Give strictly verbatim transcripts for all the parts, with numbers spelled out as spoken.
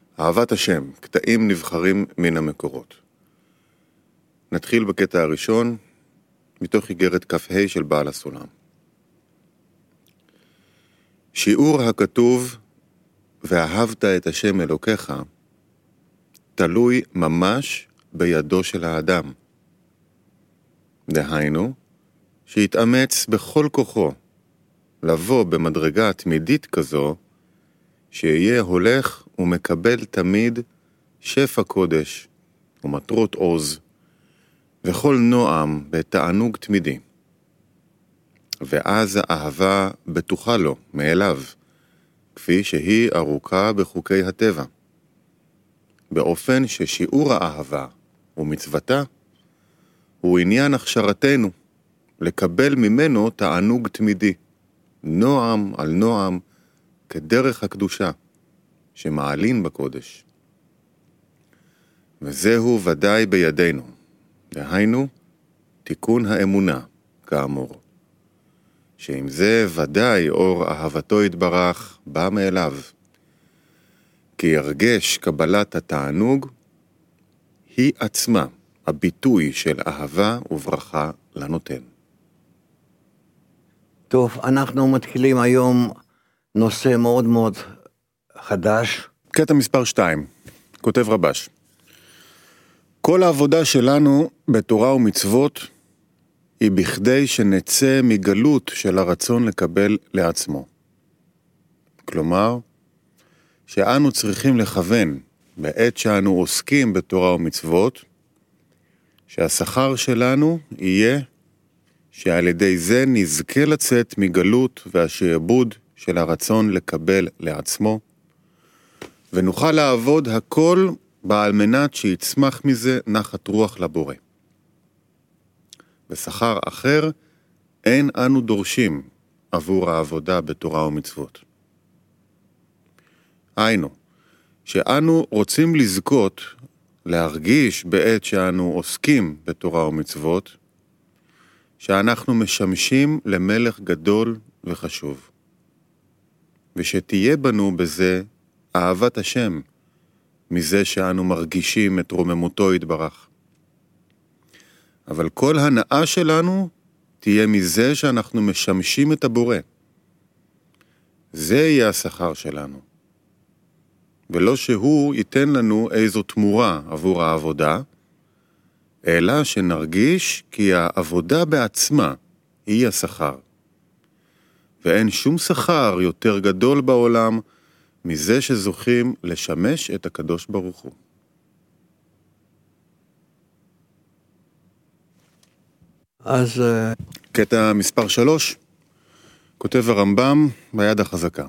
אהבת השם, קטעים נבחרים מן המקורות. נתחיל בקטע הראשון, מתוך איגרת כ"ה של בעל הסולם. שיעור הכתוב, ואהבת את השם אלוקיך, תלוי ממש בידו של האדם. דהיינו, שיתאמץ בכל כוחו לבוא במדרגה תמידית כזו, שיהיה הולך ומקבל תמיד שפע קודש ומטרות עוז, וכל נועם בתענוג תמידי. ואז האהבה בטוחה לו מאליו, כפי שהיא ארוכה בחוקי הטבע. באופן ששיעור האהבה ומצוותה הוא עניין הכשרתנו, לקבל ממנו תענוג תמידי, נועם על נועם, כדרך הקדושה, שמעלין בקודש. וזהו ודאי בידינו, דהיינו, תיקון האמונה, כאמור. שעם זה ודאי אור אהבתו יתברך בא מאליו. כי ירגש קבלת התענוג, היא עצמה הביטוי של אהבה וברכה לנותן. טוב, אנחנו מתחילים היום נושא מאוד מאוד חדש. קטע מספר שתיים, כותב רבש. כל העבודה שלנו בתורה ומצוות היא בכדי שנצא מגלות של הרצון לקבל לעצמו. כלומר, שאנו צריכים לכוון בעת שאנו עוסקים בתורה ומצוות, שהשכר שלנו יהיה שעל ידי זה נזכה לצאת מגלות והשעבוד של הרצון לקבל לעצמו, ונוכל לעבוד הכל בעל מנת שיצמח מזה נחת רוח לבורא. בשכר אחר אין אנו דורשים עבור העבודה בתורה ומצוות. היינו, שאנו רוצים לזכות, להרגיש בעת שאנו עוסקים בתורה ומצוות, שאנחנו משמשים למלך גדול וחשוב. ושתהיה בנו בזה אהבת השם, מזה שאנו מרגישים את רוממותו יתברך. אבל כל הנאה שלנו תהיה מזה שאנחנו משמשים את הבורא. זה יהיה השכר שלנו. ולא שהוא ייתן לנו איזו תמורה עבור העבודה, אלא שנרגיש כי העבודה בעצמה היא השכר. ואין שום שכר יותר גדול בעולם מזה שזוכים לשמש את הקדוש ברוך הוא. אז קטע מספר שלוש, כותב הרמב"ם ביד החזקה.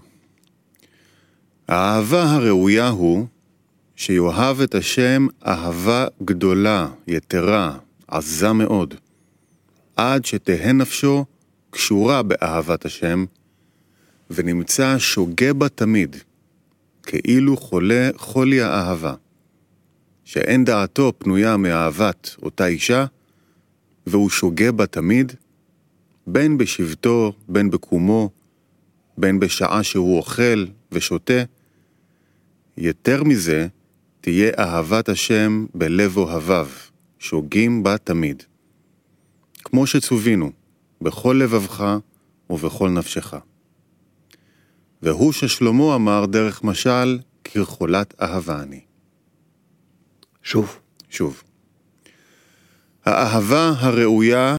האהבה הראויה הוא שיאהב את השם אהבה גדולה, יתרה, עזה מאוד, עד שתהא נפשו קשורה באהבת השם, ונמצא שוגה בה תמיד, כאילו חולה חולי האהבה, שאין דעתו פנויה מאהבת אותה אישה, והוא שוגה בה תמיד, בין בשבתו, בין בקומו, בין בשעה שהוא אוכל ושותה. יותר מזה, תהיה אהבת השם בלב אוהביו, שוגים בה תמיד. כמו שצווינו, בכל לבבך ובכל נפשך. והוא ששלמה אמר דרך משל, כרחולת אהבה אני. שוב. שוב. האהבה הראויה